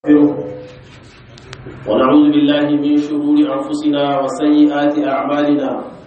ونعوذ بالله من شرور أنفسنا وسيئات أعمالنا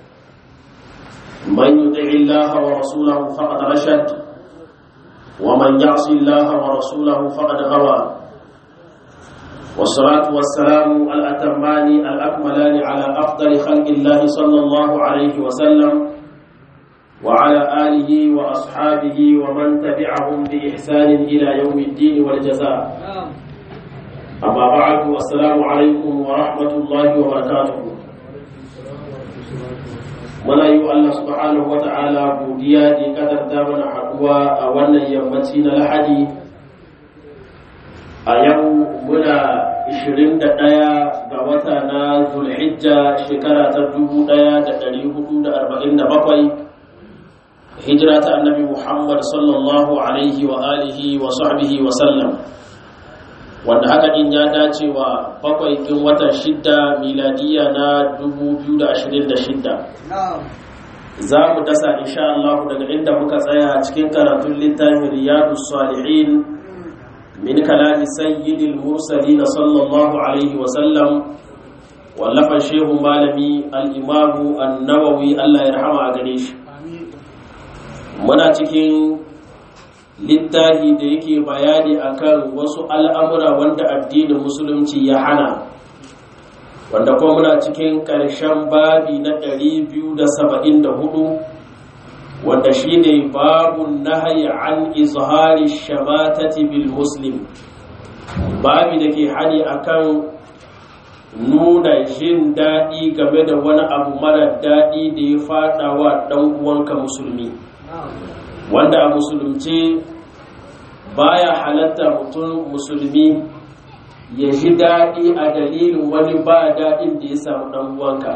من يطع الله ورسوله فقد رشد ومن يعص الله ورسوله فقد غوى والصلاة والسلام الأتمان الأكملان على أفضل خلق الله صلى الله عليه وسلم وعلى آله وأصحابه ومن تبعهم بإحسان إلى يوم الدين والجزاء. أما بعد والسلام عليكم ورحمة الله وبركاته. muna yi wa Allah subhanahu wa ta'ala godiya da kadarta mana haduwa a wannan yammaci na Lahadi a yau muna 21 ga wata na Zulhijja shekara ta 1447 hijira ta annabi Muhammad sallallahu alaihi wa alihi wa sahbihi wa sallam, wanda haka din ya dace wa bakwai kin watan 6 miladiya na 2026. Za mu dasa insha Allah daga inda muka tsaya cikin karatun littafin Riyadus Salihin min kalami sayyidil mursalin sallallahu alaihi wa sallam, wallafan shehu malami al-Imam an-Nawawi Allah ya rahama a gare shi. Muna cikin littafi da yake bayani akan wasu al'amura wanda addinin musulunci ya hana, wanda kuma muna cikin ƙarshen babi na 274 wanda shine babun nahyi an izhari shamatati bil muslim, babi da ke hani akan nuna jin daɗi game da wani abu mara daɗi da ya faɗa wa ɗan uwanka musulmi, wanda a musulunci baya halatta mutum musulmi ya ji daɗi a dalilin wani ba daɗin da ya samu ɗan uwanka.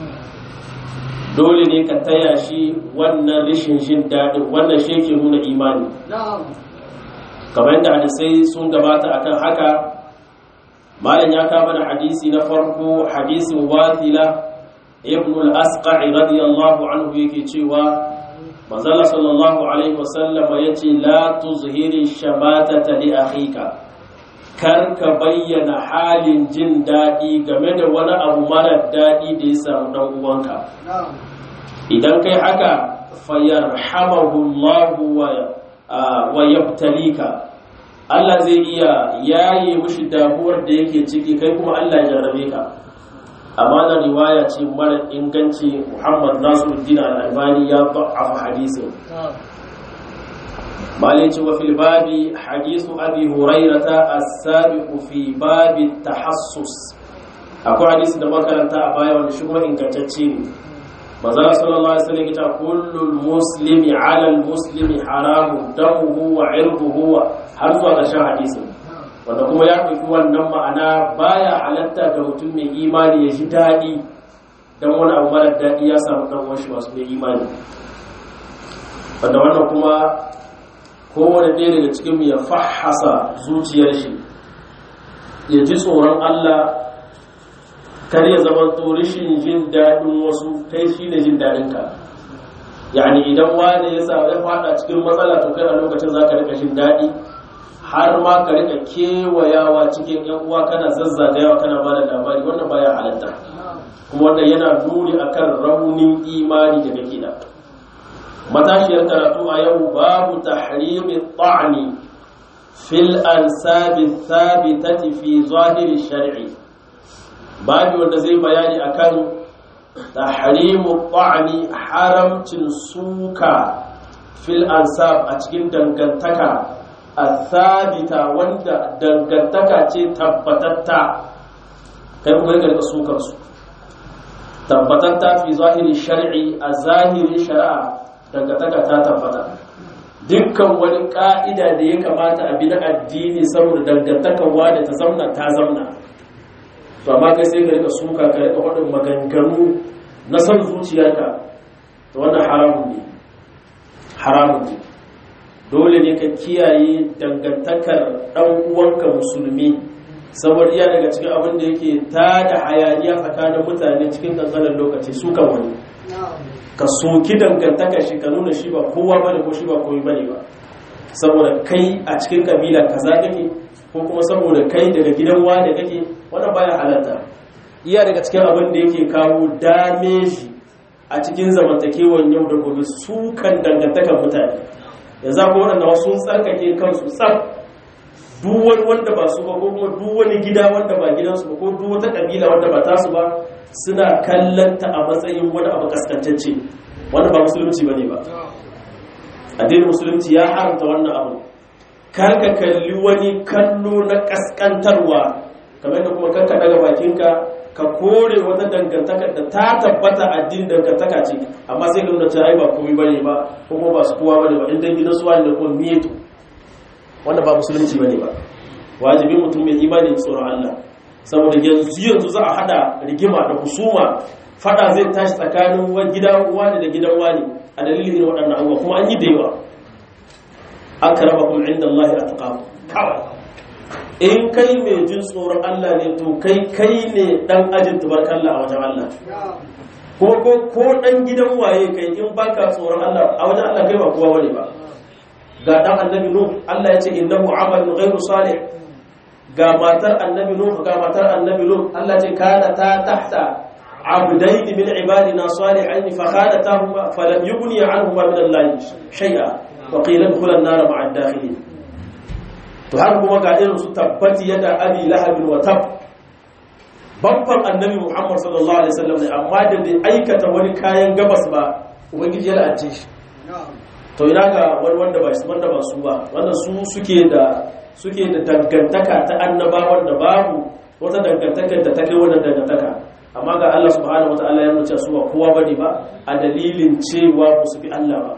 Dole ne ka taya shi wannan rashin jin daɗin, wannan shi ke nuna imani. Kamar yadda hadisai sun gabata akan haka, malam ya kama da hadisi na farko, hadisin Wathila ibn al-Asqa' radiyallahu anhu yake cewa manzala sallallahu alaihi wasallama ya ce la tuzhiri shamatata li akhika, kar ka bayyana halin jin daɗi game da wani abu mara daɗi da ya samu ɗan uwanka. Idan kai haka fayarhamahu Allah wa yabtalika, Allah zai iya yaye mushi damuwar da yake ciki, kai kuma Allah ya jarrabe ka. Amma da riwaya ce mara inganci, Muhammad Nasiruddin Al-Albani ya da'afa hadisin. Malai ce wa fil babi hadisu Abi Hurairata as-sabiqu fi babi tahassus. Akwai hadisi da makaranta a baya wanda shi kuma ingantacce ne. Manzo sallallahu alaihi wasallam ya ce kullul muslimi 'ala al-muslimi haramun damuhu wa 'irduhu, har zuwa ƙarshen hadisin. Wanda kuma ya ɗauki wannan ma'ana baya halatta ga mutum mai imani ya ji daɗi don wani abu mara daɗi ya samu ɗan wasu masu mai imani. Wanda wannan kuma kowane ɗaya daga cikin ya fahasa zuciyar shi, ya ji tsoron Allah, kar ya zama to rashin jin daɗin wasu kai shi ne jin daɗinka. Yani idan wani ya faɗa cikin matsala to kai a lokacin za ka rika jin daɗi, har ma ka rika kewayawa cikin yan uwa kana zazzagayawa kana ba da labari, wannan baya halatta, kuma wannan yana nuni akan raunin imani da kake da. Matashiyar karatu a yau babu tahrimi ta'ni fil ansabi thabitati fi zahiri shar'i, babu wanda zai bayani akan tahrimu ta'ni, haramcin suka fil ansab a cikin dangantaka athabita, wanda dangantaka ce tabbatatta, kai kuma ga sukar su tabbatatta fi zahiri shar'i, a zahirin shari'a dangantaka ta tabbata. Dukkan wani ka'ida da ya kamata a bi na addini saboda dangantakar wanda ta zamna ta zamna, to amma kai sai ka rika suka, ka rika faɗin maganganu na son zuciyarka, to wannan haramun ne. Dole ne ka kiyaye dangantakar ɗan uwanka musulmi, saboda iya daga cikin abin da yake tada hayaniya tsakanin mutane cikin kankanin lokaci su kan wani. Ka soki dangantakar shi, ka nuna shi ba kowa bane ko shi ba komai bane ba, saboda kai a cikin kabila kaza kake ko kuma saboda kai daga gidan wani kake, wannan baya halatta. Iya daga cikin abin da yake kawo dameji a cikin zamantakewar yau da gobe su kan dangantakan mutane. Yanzu ko waɗanda wasu sun tsarkake kansu tsaf, duk wani wanda ba su ba, ko kuma duk wani gida wanda ba gidansu ba, ko duk wata kabila wanda ba tasu ba, suna kallanta a matsayin wani abu kaskantacce. Wanda ba musulunci bane ba. Addinin musulunci ya haramta wannan abu. Kar ka kalli wani kallo na kaskantarwa, kamar da kuma kanka daga bakinka ka kore wata dangantaka da ta tabbata addinin dangantaka ce, amma sai ka nuna cewa ai ba komai bane ba, ko kuma ba su kowa bane ba, in dan gidan su wani da kuma miyeto. Wanda ba musulunci bane ba. Wajibi mutum mai imani tsoron Allah, saboda yanzu za a hada rigima da husuma, fada zai tashi tsakanin gidan wani da gidan wani a dalilin waɗannan abubuwa, kuma an yi da yawa. Akramakum indallahi atqakum. Kawai in kai mai jin tsoron Allah ne, to kai ne dan ajin tubarkalla a wajen Allah. Ko dan gidan waye kai, in baka tsoron Allah a wajen Allah kai ba kowa bane ba. Ga dan annabi Nuh, Allah ya ce innahu amalun ghayru salih. Ga matar annabi Nuh, ga matar annabi Lut, Allah ce kana ta tahta abdayn min ibadina salihin fa khanatahuma falam yughni anhuma min Allah shay'a wa qila adkhula an-nar ma'a ad-dakhilin. To har kuma ga irin su tabbati yada abi lahab wa tab, babban annabi Muhammad sallallahu alaihi wasallam ne, amma da bai aikata wani kayan gabas ba, ubangiji ya la'ace shi. To ina ga wani wanda ba su ba, wanda su suke da dangantaka ta annabawan da babu wata dangantaka da ta kai wannan dangantaka, amma ga Allah subhanahu wataala ya nuna su ba kowa bane ba a dalilin cewa ba su bi Allah ba.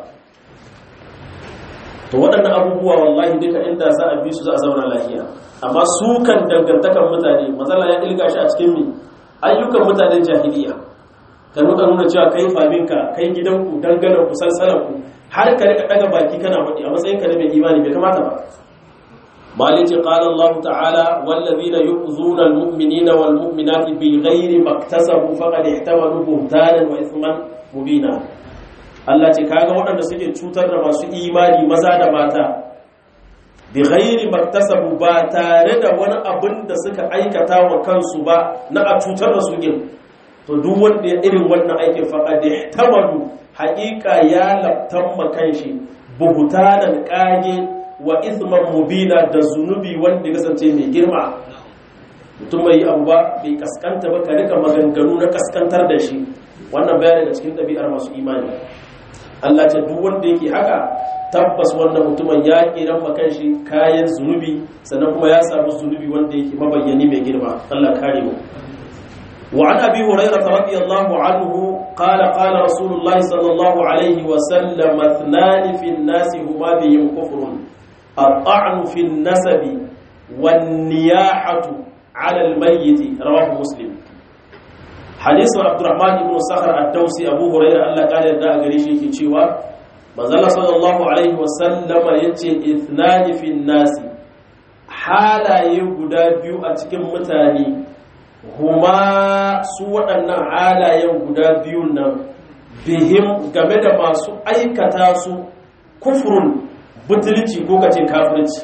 To waɗannan abubuwa wallahi duka inda za a bi su za a zauna lafiya, amma su kan dangantakan mutane mazalla ya ilga shi a cikin ayyukan mutanen jahiliya, ka nuna cewa kai faminka, kai gidanku, danganan ku, salsalanku, har ka rika daga baki kana faɗi a matsayin ka na mai imani, bai kamata ba. Malice qala Allah ta'ala wallazina yu'zuna almu'minina walmu'minati bighairi maktasabu faqad ihtamalu buhtanan wa ithman mubina. Allah ce kaga waɗanda suke cutar da masu imani maza da mata bighairi maktasabu, ba tare da wani abin da suka aikata wa kansu ba na a cutar da su din, to duk wanda ya irin wannan aikin faqad ihtamalu, haƙiƙa ya laftan makanshi buhutanan ƙage wa ithman mubina, da zunubi wanda ya kasance mai girma. Mutum mai abu ba bai kaskanta ba, ka rika maganganu na kaskantar da shi, wannan baya daga cikin ɗabi'ar masu imani. Allah ce duk wanda yake haka tabbas wannan mutumin ya kiran makanshi kayan zunubi, sannan kuma ya samu zunubi wanda yake mabayyani mai girma. Allah kare mu. وعن أبي هريرة رضي الله عنه قال قال رسول الله صلى الله عليه وسلم اثنان في الناس هما بهم كفر، الطعن في النسب والنياحة على الميت. رواه مسلم. حديث عبد الرحمن بن صخر الدوسي أبو هريرة الله قال يدعى قريشي في شيوا مازال صلى الله عليه وسلم يتي اثنان في الناس، حالا يبدا بيو أتكم متاني، huma su waɗannan halayen guda biyun nan bihim game da masu aikata su kufrun, butulci ko kace kafirci.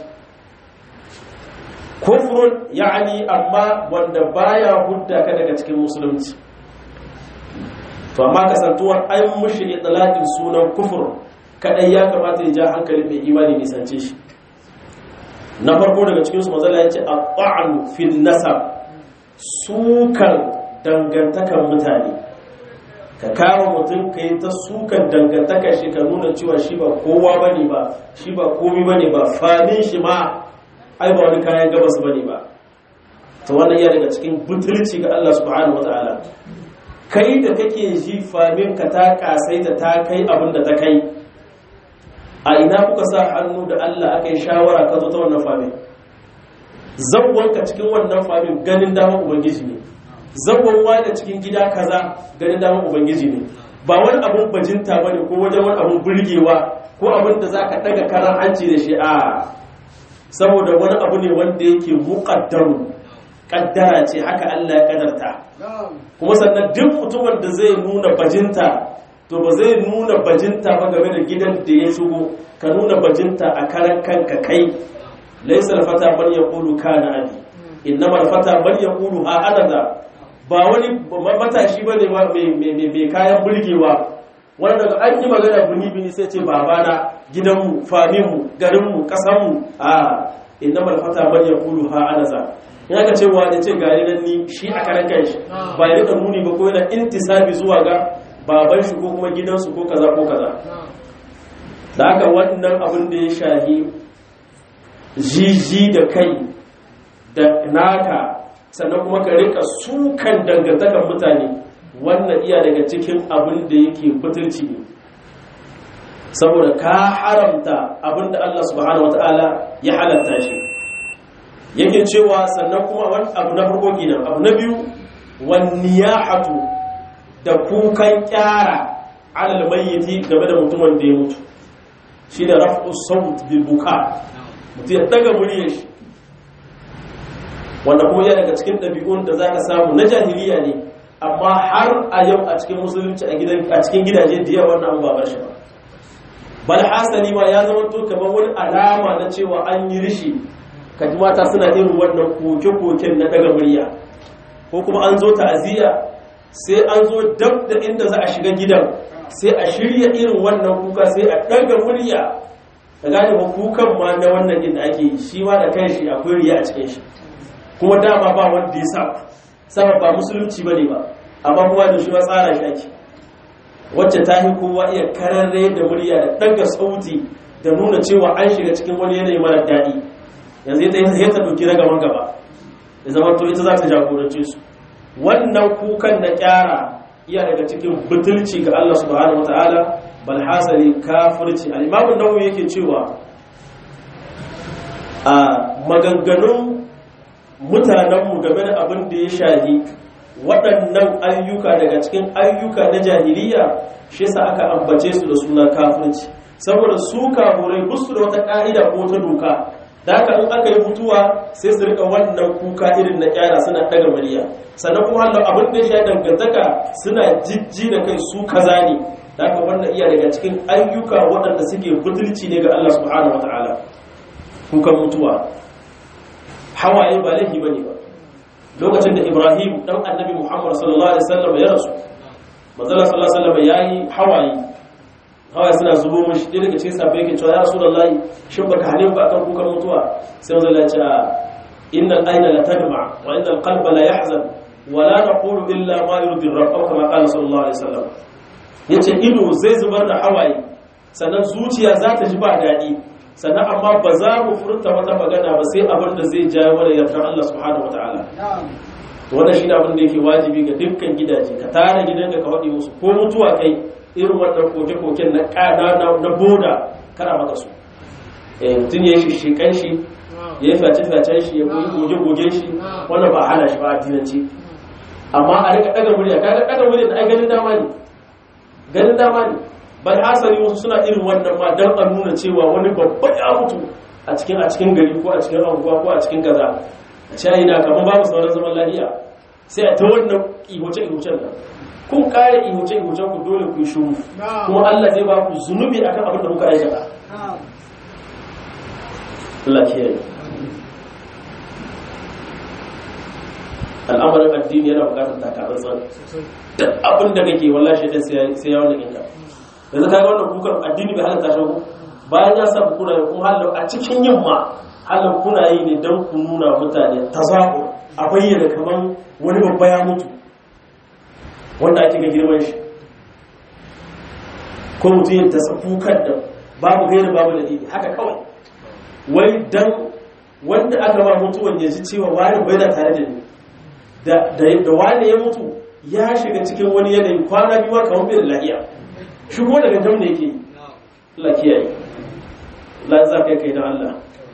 Kufrun yani amma wanda baya hudda ka daga cikin musulunci, to amma kasantuwar ai mushi itlaqin sunan kufur kadai ya kamata ya ja hankalin mai imani nisance shi. Na farko daga cikin su manzala yace at-ta'nu fil nasab, sukan dangantakan mutane, ka kawo mutum ka yi ta sukan dangantakar shi, ka nuna cewa shi ba kowa bane ba, shi ba komi bane ba, famin shi ma ai ba wani kayan gabas bane ba. ta wannan iya daga cikin butulci ga Allah subhanahu wataala. Kai da kake ji famin ka ta kasaita ta kai abin da ta kai, a ina kuka sa hannu da Allah aka yi shawara ka zo ta wannan famin? Zawwanka cikin wannan famin ganin damar ubangiji ne, zawwanwa da cikin gida kaza ganin damar ubangiji ne, ba wani abun bajinta bane ko wajen wani abun burgewa ko abin da zaka daga karan hanci da shi, a saboda wani abu ne wanda yake muqaddaru, kaddara ce haka Allah ya kadarta. Kuma sannan duk mutumin da zai nuna bajinta, to ba zai nuna bajinta ba game da gidan da ya shigo, ka nuna bajinta a karan kanka kai, laysa al-fata man yaqulu kana abi innama al-fata man yaqulu ha ana da. Ba wani matashi bane mai kayan burgewa wanda daga an yi magana bini sai ce babana, gidanmu, faminmu, garinmu, kasanmu. Innama al-fata man yaqulu ha ana za. in aka ce wa da ce gari nan ni shi a karan kanshi ba ya rika nuni ba ko yana intisabi zuwa ga baban shi ko kuma gidansu ko kaza ko kaza. Da haka wannan abin da ya shahi jiji da kai da naka sannan kuma ka rika sukan dangantakan mutane, wannan iya daga cikin abin da yake butulci ne, saboda ka haramta abin da Allah subhanahu wataala ya halatta shi. Yake cewa sannan kuma wani abu na farko kenan. Abu na biyu, wan niyahatu da kukan kyara alal mayyiti game da mutumin da ya mutu, shi da raf'u sawt bil buka, mutum ya daga muryar shi, wanda kuma yana daga cikin ɗabi'un da zaka samu na jahiliya ne, amma har a yau a cikin musulunci a cikin gidaje da yawa wannan abu ba bar shi ba. Bal hasali ma ya zama to kamar wani alama na cewa an yi rishi, kaji mata suna irin wannan koke-koken na daga murya, ko kuma an zo ta'aziyya sai an zo dab da inda za a shiga gidan sai a shirya irin wannan kuka sai a daga murya. Da gane ba kukan ma na wannan din da ake yi shi ma da kanshi akwai riya a cikin shi, kuma dama ba wanda ya sama ba musulunci bane ba, amma kuma da shi ma tsara shi ake, wacce ta yi kowa iya kararre da murya da daga sauti da nuna cewa an shiga cikin wani yanayi mara daɗi, yanzu ya ta ɗauki ragaman gaba da zama to ita za ta jagorance su. Wannan kukan na kyara iya daga cikin butulci ga Allah subhanahu wataala, bal hasali kafirci. Al-Imam an-Nawawi yake cewa a maganganun mutanenmu game da abin da ya shahi waɗannan ayyuka daga cikin ayyuka na jahiliya, shi yasa aka ambace su da suna kafirci, saboda su kafurai busu da wata ka'ida ko ta doka. Da haka in aka yi mutuwa sai su rika wannan kuka irin na kyara suna daga murya, sannan kuma halin abin da ya dangantaka suna jijji da kai su kaza ne. Da haka wannan iya daga cikin ayyuka waɗanda suke butulci ne ga Allah subhanahu wataala. Kukan mutuwa hawaye ba laifi bane ba. Lokacin da Ibrahim dan annabi Muhammad sallallahu alaihi wasallam ya rasu, manzo sallallahu alaihi wasallam yayi hawaye suna zubo mashi. Ɗaya daga cikin sahabbai yake cewa ya Rasulullahi, shin baka hane ba akan kukan mutuwa? Sai manzo Allah ya ce innal ayna la tadma wa innal qalba la yahzan wa la naqulu illa ma yurdi rabb, aw kama qala sallallahu alaihi wasallam. Yace ido zai zubar da hawaye, sannan zuciya za ta ji ba daɗi, sannan amma ba za mu furta wata magana ba sai abin da zai jawo mana yardar Allah subhanahu wataala. To wannan shine abin da yake wajibi ga dukkan gidaje, ka tare gidanka ka wadi musu ko mutuwa kai irin wannan koke-koken na na boda kana maka su. Mutum ya yi shikan shi, ya yi face-facen shi, ya goge-goge shi, wannan ba hana shi ba addinanci. Amma a rika ɗaga murya, kaga ɗaga murya da ai ganin dama ne. Bal hasari wasu suna irin wannan ma don a nuna cewa wani babban ya mutu a cikin gari ko a cikin anguwa ko a cikin kaza. A ce na kamar babu sauran zaman lafiya, sai a ta wannan ihoce-ihocen nan. Kun kare ihoce-ihocen ku dole ku yi shuru, kuma Allah zai ba ku zunubi akan abin da kuka aikata. Allah kiyaye. Al'amarin addini yana bukatar takatsantsan. Duk abin da kake wallahi shaitan sai ya wannan inda. Yanzu kaga wannan kukan addini bai halatta shi ba. Bayan ya sa kuna yi kuma halau a cikin yamma halau kuna yi ne don ku nuna mutane tazakur, a bayyana kaman wani babba ya mutu wanda ake ga girman shi, ko mutum yin tasafukar da babu gaira babu dalili haka kawai, wai dan wanda aka ba mutuwan ya ji cewa wani bai da tare da ni, da wani ya mutu ya shiga cikin wani yanayi kwana biyu kamar bai da lahiya, shi kuma daga jam ne yake yi. Allah kiyaye, Allah za ka kai da Allah.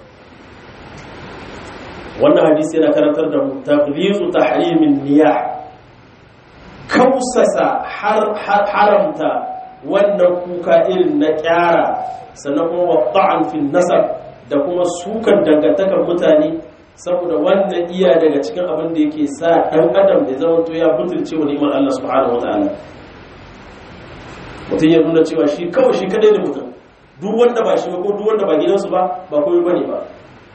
Wannan hadisi yana karantar da mu tablizu tahrimin niyah, kausasa haramta wannan kuka irin na kyara, sannan kuma wata'an fil nasab da kuma sukan dangantakar mutane, saboda wannan iya daga cikin abin da yake sa ɗan adam da zama to ya butulce wa ni'imar Allah subhanahu wataala. Mutum ya nuna cewa shi kadai da mutum, duk wanda ba shi ba ko duk wanda ba gidansu ba komai bane ba.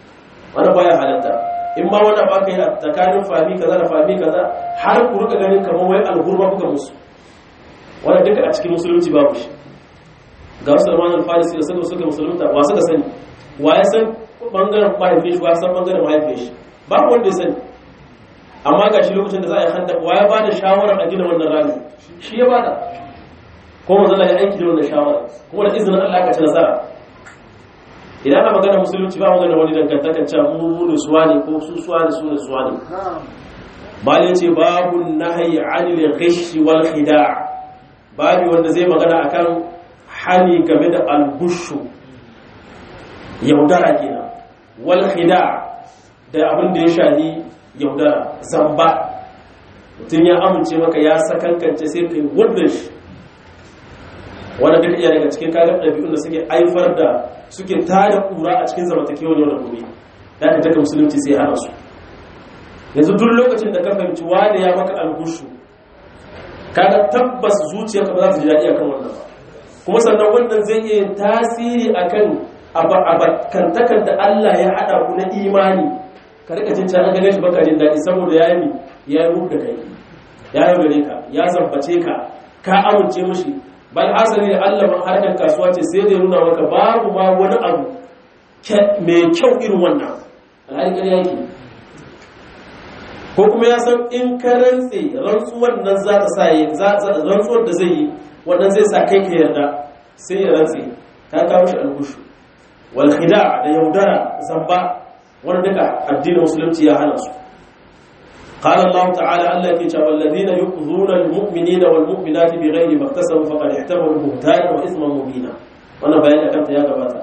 wannan baya halatta. In ma wannan ba ka yi a tsakanin fami kaza da fami kaza har ku rika ganin kamar wai alhurma kuka musu, wannan duka a cikin musulunci babu shi. Ga Salman al-Farisi da suka musulunta wa suka sani, wa ya san bangaren mahaifin shi, wa ya san bangaren mahaifin shi, babu wanda ya sani. Amma ga shi lokacin da za a yi handa wa ya ba da shawarar a gina wannan rami, shi ya bada, ko manzo Allah ya aiki da wannan shawara, kuma da izinin Allah ka ci nasara. Idan ana magana musulunci ba magana wani dangantakar cewa mu ne suwa ne ko su suwa ne su ne suwa ne. Bal yace babu nahyi anil ghish wal khida', babu wanda zai magana akan hani game da al-bushu, yaudara kenan, wal khida' da abin da ya shahi yaudara, zamba. Mutum ya amince maka ya sakankance sai kai wannan shi, wanda duk iya daga cikin kagar ɗabi'un da suke haifar da suke tada ƙura a cikin zamantakewar yau da gobe, da aka taka musulunci sai hana su. Yanzu duk lokacin da ka fahimci wani ya maka albushu, kaga tabbas zuciyarka ba za su ji daɗi akan wannan ba, kuma sannan wannan zai iya tasiri akan abakantakar da Allah ya haɗa ku na imani. Ka rika jin can ganin shi baka jin daɗi saboda ya yi da kai, ya yi gare ka, ya zambace ka, ka amince mushi. Bal asali da Allah man harkar kasuwa ce sai da ya nuna maka babu ma wani abu mai kyau irin wannan, alhali ƙarya yake. Ko kuma ya san in ka rantse rantsuwar nan za ta sa rantsuwar da zai yi wannan zai sa kai ka yarda, sai ya rantse ta kawo shi algushu wal khida' da yaudara, zamba, wanda duka addinin musulunci ya hana su. قال الله تعالى الله كي شاء والذين يؤذون المؤمنين والمؤمنات بغير ما اكتسبوا فقد احتملوا بهتانا واثما مبينا. وانا بيان كانت يا غباتا.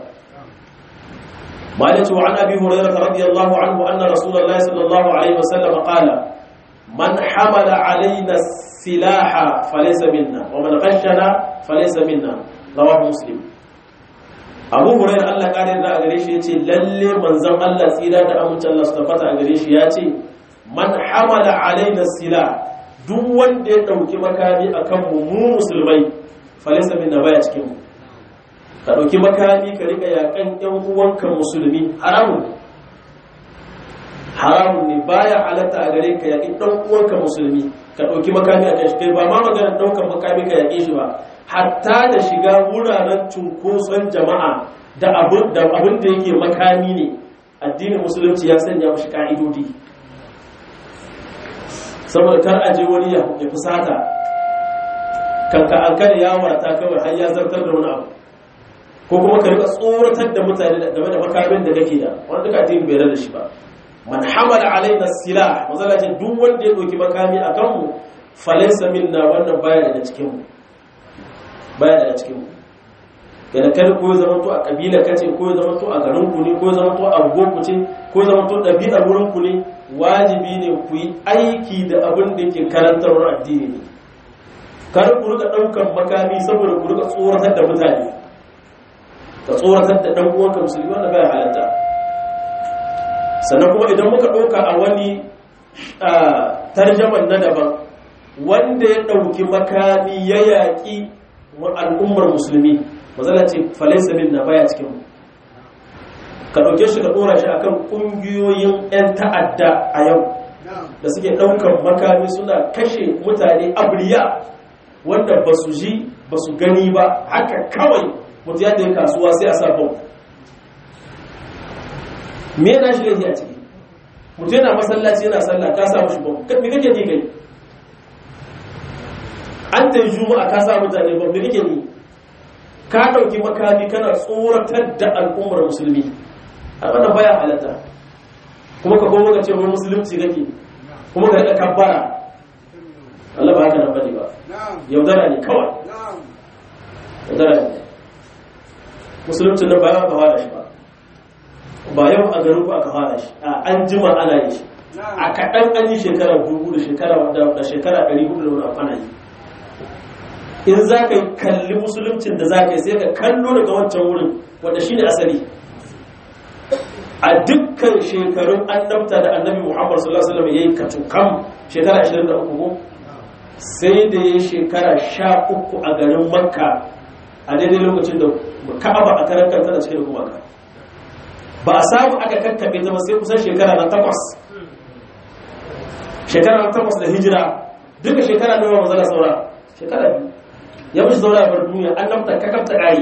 مالك وعن ابي هريره رضي الله عنه ان رسول الله صلى الله عليه وسلم قال: من حمل علينا السلاح فليس منا ومن غشنا فليس منا. رواه مسلم. Abu Hurairah Allah kare da a gare shi yace lalle manzon Allah tsira da amincin Allah su tabbata a gare shi yace man hamala alaina sila, duk wanda ya dauki makami akan mu musulmai falaysa minna, baya cikin mu. Ka dauki makami ka rika yakan ƴan uwanka musulmi, haramun ne, baya halatta a gare ka yakin dan uwanka musulmi, ka dauki makami a kai shi. Kai ba ma maganar daukan makami ka yake shi ba, hatta da shiga wuraren cunkoson jama'a da abin da yake makami ne, addinin musulunci ya sanya mashi ka'idodi. Saboda kar aje wani ya fusata, kanka an kada ya warta kawai har ya zartar da wani abu, ko kuma ka rika tsoratar da mutane game da makamin da kake da, wanda duka addini bai rada shi ba. Man hamala alaina silah, mazalacin duk wanda ya doki makami a kanmu falaysa minna, wannan baya daga cikin mu, baya daga cikin mu. Kada kada ko zama to a kabila kace, ko zama to a garin ku ne, ko zama to a goku ce, ko zama to dabi'ar wurin ku ne, wajibi ne ku yi aiki da abin da ke karantarwar addini ne. Kar ku rika daukan makami saboda ku rika tsoratar da mutane, ka tsoratar da dan uwanka musulmi, wanda baya halatta. Sannan kuma idan muka dauka a wani tarjaman na daban, wanda ya dauki makami ya yaki al'ummar musulmi, mazala ce falaisa minna, baya cikin mu. Ka ɗauke shi ka ɗora shi akan ƙungiyoyin 'yan ta'adda a yau da suke ɗaukar makami suna kashe mutane abriya, wanda ba su ji ba su gani ba, haka kawai mutu ya ɗaya kasuwa sai a sa bau. Me yana shi laifi a ciki? Mutu yana masallaci yana sallah ka sa mashi bau, me kake ni kai? An ta yi juma'a ka sa mutane bau, me kake ni? Ka ɗauki makami kana tsoratar da al'ummar musulmi, a wannan baya halatta. Kuma ka koma ka ce wani musulunci kake, kuma ka riƙa kabbara, Allah ba haka nan bane ba, yaudara ne kawai, yaudara ne. Musulunci nan ba ya ka fara shi ba yau a garin ku aka fara shi, an jima ana yi shi, a kaɗan an yi shekara 2000 da shekara 400 da wani amfana yi. In za ka yi kalli musuluncin da za ka yi sai ka kallo daga wancan wurin wanda shi ne asali. A dukkan shekarun annabta da annabi Muhammad sallallahu Alaihi wasallam ya yi katukam shekara 23, sai da ya shekara 13 a garin Makka, a daidai lokacin da Ka'aba a karan kanta da cikin gumaka. ba a samu aka kakkaɓe ta ba sai kusan shekara na 8 da hijira. Duka shekara nawa manzala saura shekara 2 ya mishi saura bar duniya an nafta kakabta ƙari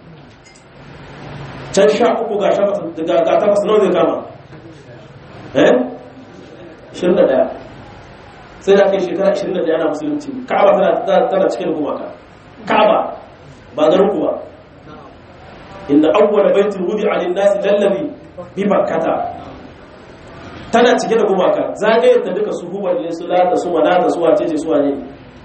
can 13 ga 8 nawa zai kama 21 sai da kai shekara 21 na musulunci. Ka'aba tana cikin gumaka. Ka'aba ba garin ku ba. Inda awwala baitul wudi'a lin-nasi lallabi bi bakkata tana cike da gumaka. Zagayen ta duka su hubar ne su lata su manata su wacece su wane.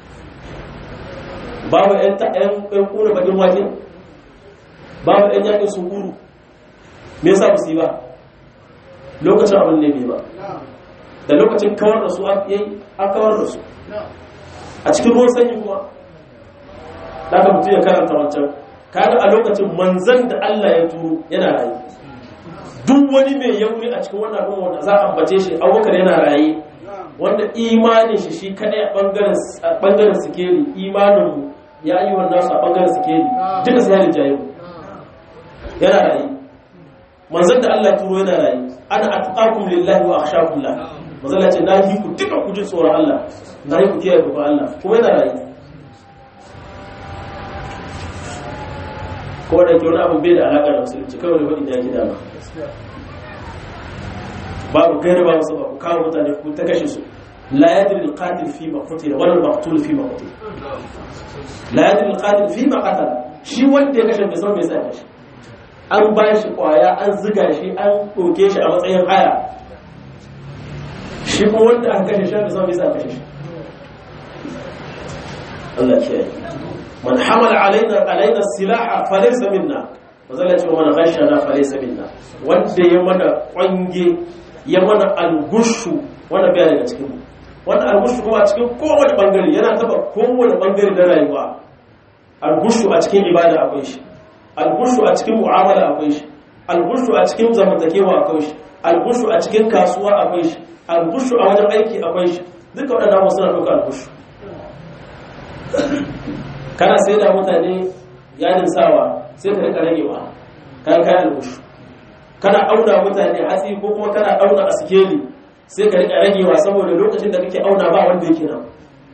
Babu ƴan kuna bakin wake, babu ƴan yakin su kuru. Me yasa ba su yi ba? Lokacin abin ne bai ba. Da lokacin kawar da su an kawar da su a cikin ruwan sanyi kuma da aka mutu ya karanta wancan kaga a lokacin manzan da Allah ya turo yana raye. Duk wani mai yauni a cikin wannan al'umma wanda za a ambace shi Abubakar yana raye, wanda imanin shi kadai a bangaren sikeli imanin mu ya yi wannan su a bangaren sikeli duka sai ya rinjaye mu yana raye. Manzan da Allah ya turo yana raye. Ana atqakum lillahi wa akhshakum la. Mazalla ce na yi ku duka ku ji tsoron Allah, na yi ku kiyaye ku Allah, kuma yana rayu. Ko da ke wani abin bai da alaƙa da musulunci kawai da wani da ya gida ba. Babu gaira ba musu ba ku kawo mutane ku ta kashe su. La yadri al-qatil fi ma qutila wala al-maqtul fi ma qutila. La yadri al-qatil fi ma qatala. Shi wanda ya kashe bai san me yasa shi. An ba shi kwaya, an ziga shi, an ɗauke shi a matsayin haya. Shi kuma wanda aka kashe shi bai san me yasa kashe shi. Allah ya yi. Man hamala alaina silaha falaysa minna. Wazalla ce man ghashana falaysa minna. Wanda ya mana kwange, ya mana algushu, wanda bai daga cikin mu. Wanda algushu kuma a cikin kowane bangare yana taba kowane bangare na rayuwa. Algushu a cikin ibada akwai shi. Algushu a cikin mu'amala akwai shi. Algushu a cikin zamantakewa akwai shi. Algushu a cikin kasuwa akwai shi. Algushu a wajen aiki akwai shi. Duka waɗannan suna ɗauka algushu. Kana sai da mutane yadin sawa sai ka rika ragewa kayan algushu. Kana auna mutane hatsi ko kuma kana auna a sikeli sai ka rika ragewa saboda lokacin da kake auna ba wanda yake nan.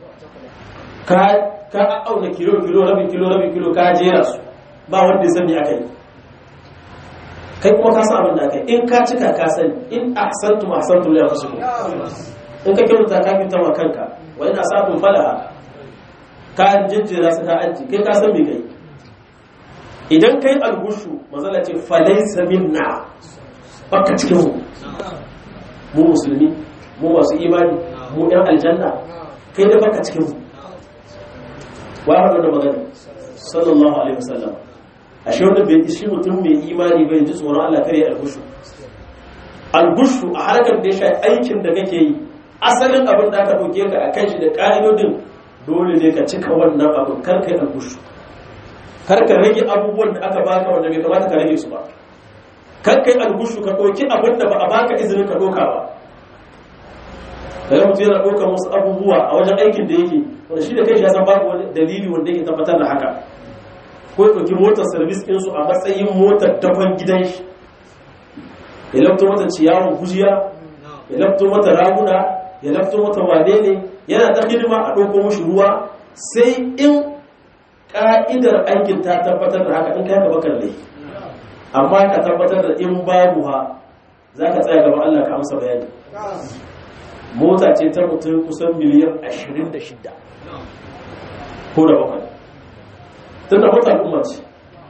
Ka auna kilo rabin kilo ka jera su ba wanda ya sani aka yi. Kai kuma ka san abin da aka yi. In ka cika ka sani, in ahsantum ahsantum li anfusikum. In ka kyauta ka fita wa kanka, wa in asatum falaha. Ka jejjera su ka aji, kai ka san me kai. Idan kai algushu, mazala ce falaysa minna. Baka cikin mu musulmi, mu masu imani, mu ɗan aljanna, kai da baka cikin mu. Wa hada da magana sallallahu alaihi wasallam. Ashe wanda bai ishi mutum mai imani bai ji tsoron Allah kare algushu. Algushu a harkar da ya shafi aikin da kake yi, asalin abin da aka dauke ka akan shi da ka'idodin dole ne ka cika wannan abin, kar kai algushu. Kar ka rage abubuwan da aka baka wanda bai kamata ka rage su ba. Kar kai algushu ka dauki abin da ba a baka izinin ka doka ba. Kaga mutum yana dokar wasu abubuwa a wajen aikin da yake, wanda shi da kai shi ya san babu wani dalili wanda yake tabbatar da haka. Ko ya ɗauki motar service ɗinsu a matsayin motar dafan gidan shi, ya lafto mata ciyawar gujiya, ya lafto mata raguna, ya lafto mata wane ne, yana ta hidima a ɗauko mushi ruwa, sai in ƙa'idar aikin ta tabbatar da haka in ka yaka bakar lai. Amma ka tabbatar da in babu ha za ka tsaya gaban Allah ka amsa bayani. Mota ce ta mutum kusan miliyan 26 ko da bakwai. Tun da wata al'umma ce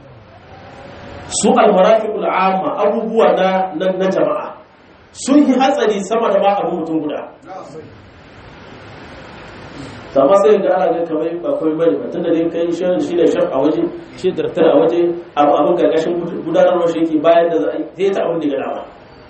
su almarafiqul amma abubuwa na jama'a sun yi hatsari sama da ma abu mutum guda. Sama sai ga ana ga kamar ba kai bane ba tunda dai kai shi da shaf a waje shi dartar a waje abin gargashin gudanarwa shi yake bayan da zai ta abin da ga dama.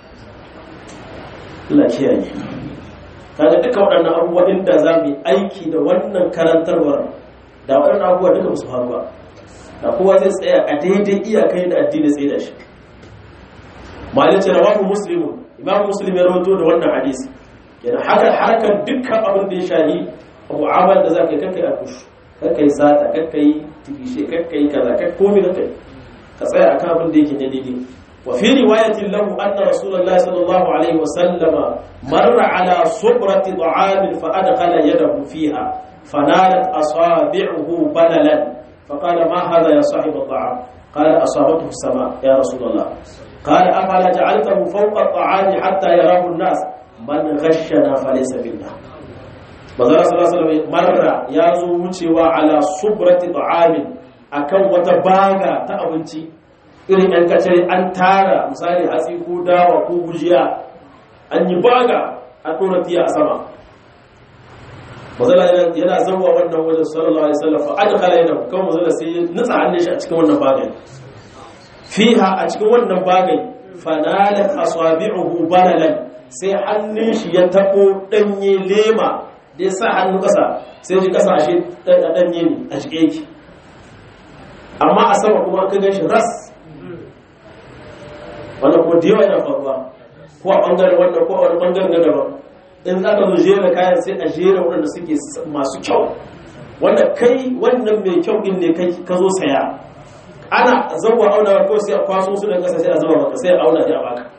Allah kiyaye. Kaga duka waɗannan abubuwa inda za mu yi aiki da wannan karantarwar da waɗannan abubuwa duka musu faruwa. Da kowa zai tsaya a daidai iyakai da addini tsaye da shi. Malin ce rawahu muslimun, imam muslim ya rawato da wannan hadisi. Yana haka harkar dukkan abin da ya shahi mu'amala da zaka yi kakkai alkushu, kakkai sata, kakkai tibishe, kakkai kaza, kakkai komai kakkai. Ka tsaya akan abin da yake ne daidai. وفي رواية له أن رسول الله صلى الله عليه وسلم مر على صبرة طعام فأدخل يده فيها فنالت أصابعه بللا فقال ما هذا يا صاحب الطعام؟ قال أصابته السماء يا رسول الله. قال أفلا جعلته فوق الطعام حتى يراه الناس؟ من غشنا فليس منا. manzara sallallahu alaihi wasallam marra ya zo wucewa ala subrati ta'amin akan wata baga ta abinci irin yan kacare an tara misali hatsi ko dawa ko gujiya an yi baga a dora tiya a sama. manzara yana zawwa wannan wajen sallallahu alaihi wasallam fa adkhala yana kan manzara sai ya nutsa hannun shi a cikin wannan bagai fiha a cikin wannan bagai fanalat asabi'uhu balalan sai hannun shi ya tabo danye lema da ya sa hannu kasa sai ji kasa shi ɗanye ne a jike yake amma a sama kuma ka gan shi ras wanda ko da yawa yana faruwa ko a ɓangaren wanda ko a wani ɓangaren na daban in za ka zo jera kayan sai a jera waɗanda suke masu kyau wanda kai wannan mai kyau ɗin ne ka zo saya ana zauwa auna ko sai a kwaso su da kasa sai a zama maka sai a auna sai a baka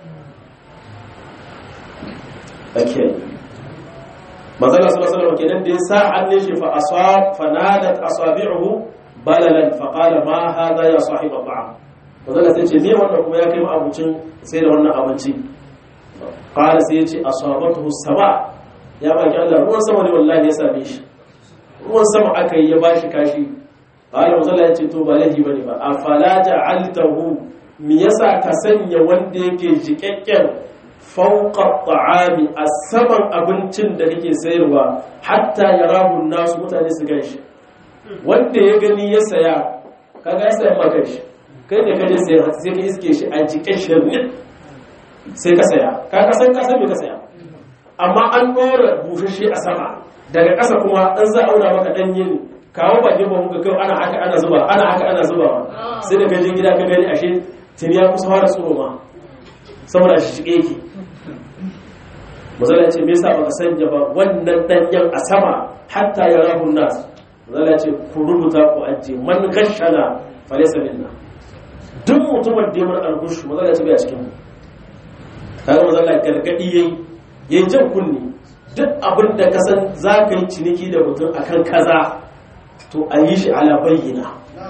manzala sallallahu alaihi wasallam kenan da ya sa hannun shi fa asab fanadat asabi'uhu balalan fa qala ma hadha ya sahib at'am manzala sai ce me wannan kuma ya kai abincin sai da wannan abinci qala sai ya ce asabatuhu sama ya baki Allah ruwan sama ne wallahi ya same shi ruwan sama aka yi ya bashi kashi qala manzala ya ce to ba lahi bane ba afala ja'altahu me yasa ka sanya wanda yake jikakken fauqa ta'ami a saman abincin da kake sayarwa hatta yarahu nasu mutane su ganshi wanda ya gani ya saya kaga ya saya maka shi kai da kaje sai ka iske shi a jikin shirin sai ka saya kaga san ka san me ka saya amma an dora bushashe a sama daga ƙasa kuma an za auna maka danye ne kawo bakin ba muka kai ana haka ana zuba sai da kaje gida ka gani ashe tun ya kusa fara tsoro ma saboda shi shige yake mazala ce me yasa baka sanya ba wannan danyen a sama hatta yarahu nas mazala ce ku rubuta ku aje man gashana falaysa minna duk mutumin da yamar algushu mazala ce bai a cikin mu kaga mazala gargadi yayin jan kunni duk abin da ka san zaka yi ciniki da mutum akan kaza to a yi shi ala bayyina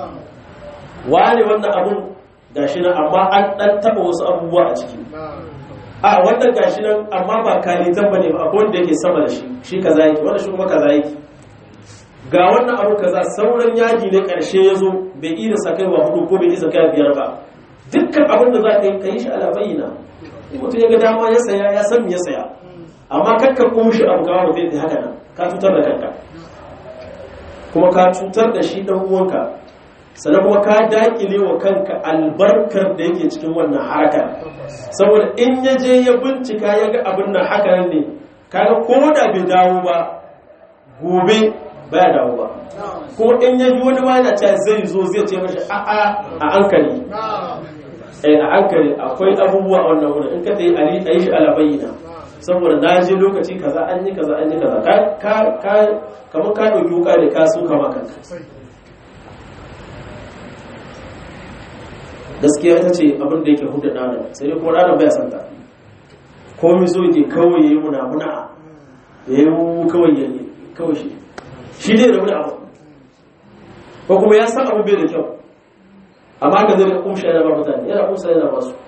wani wannan abun gashi nan amma an dan taba wasu abubuwa a ciki a wannan gashi nan amma ba kalitan bane ba akwai wanda yake sama da shi kaza yake wanda shi kuma kaza yake ga wannan abu kaza sauran yaji ne karshe yazo bai iya sakaiwa hudu ko bai iya sakai biyar ba dukkan abin da za ka yi kai shi ala bayyina in mutum ya ga dama ya saya ya san me ya saya amma kakka kumshi abu gawa mutum da haka nan ka cutar da kanka kuma ka cutar da shi dan uwanka sannan kuma ka dakile wa kanka albarkar da yake cikin wannan harakar saboda in ya je ya bincika ya ga abin nan haka ne kaga ko da bai dawo ba gobe baya dawo ba ko in ya ji wani ma yana cewa zai zo zai ce mashi a hankali a hankali akwai abubuwa a wannan wurin in ka ta yi a yi shi alabayyana saboda na je lokaci kaza an yi kaza kamar ka ɗauki wuka da ka suka maka gaskiya ita ce abin da yake hudu ɗanar sai dai kuma ɗanar baya santa komi so yake kawai ya yi muna ya yi kawai shi ne rabu da abu ko kuma ya san abu bai da kyau amma ka zai kumsha yana ba mutane yana kumsa yana ba su